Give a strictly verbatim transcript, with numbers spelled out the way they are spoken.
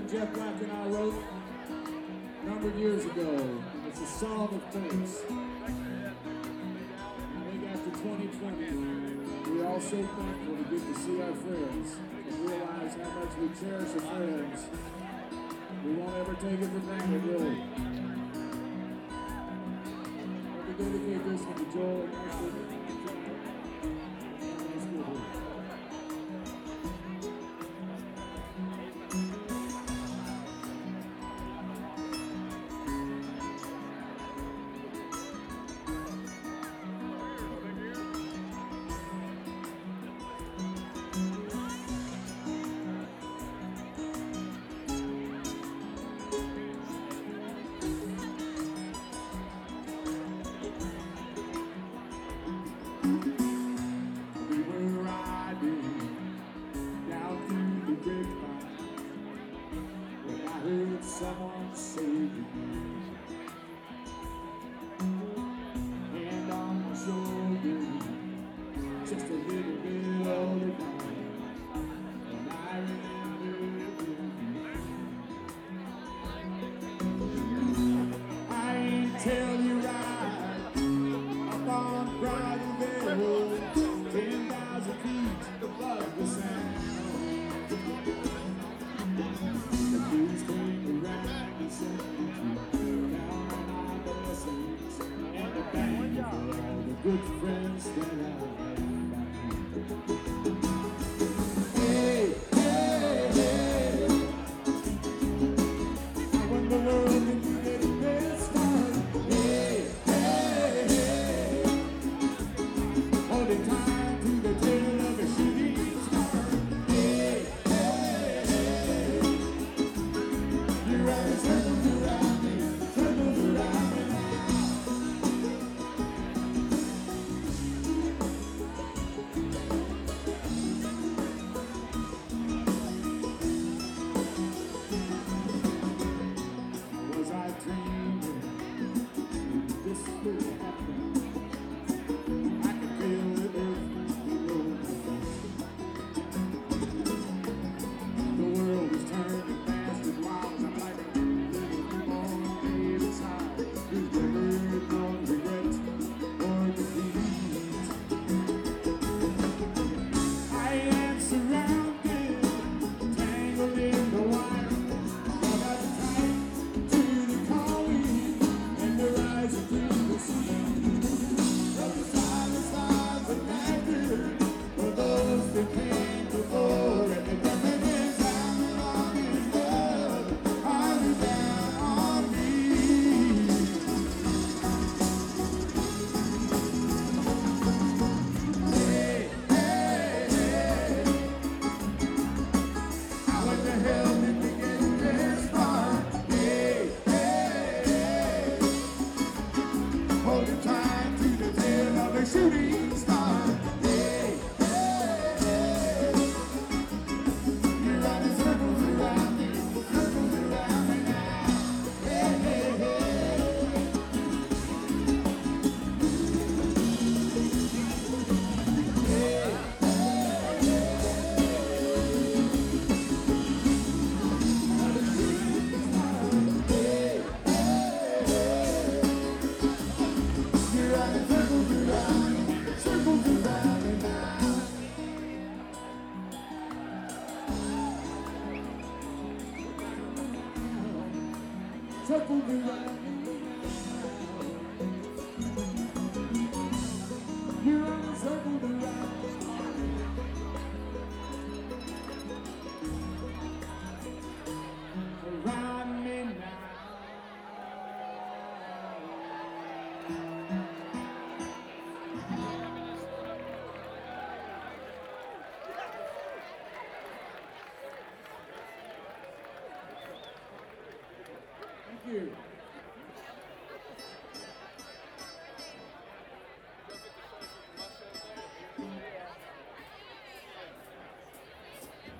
that Jeff Black and I wrote a number of years ago. It's a song of thanks. I think after twenty twenty, we're all so thankful to get to see our friends and realize how much we cherish our friends. We won't ever take it for granted, really. Let me dedicate this one to Joel and Ashley. We were riding down through the grapevine when I heard someone say to me, hand on my shoulder, just a little bit older now, and I remember you. I ain't tell you right up on Bridal Veil. Ten thousand feet above the sound. The breeze came around and sent me down on my blessings and the band for all the good friends that I have. Hey, hey, hey. How in the world did you get this far? Hey, hey, hey. Holding time. Holding tight to the tail of a shooting star. Hey, hey, hey. You're running circles around me, circles around me now. Hey, hey, hey. Hey, hey, hey. Circle around me now. You're on a circle around. Around me now. Thank you.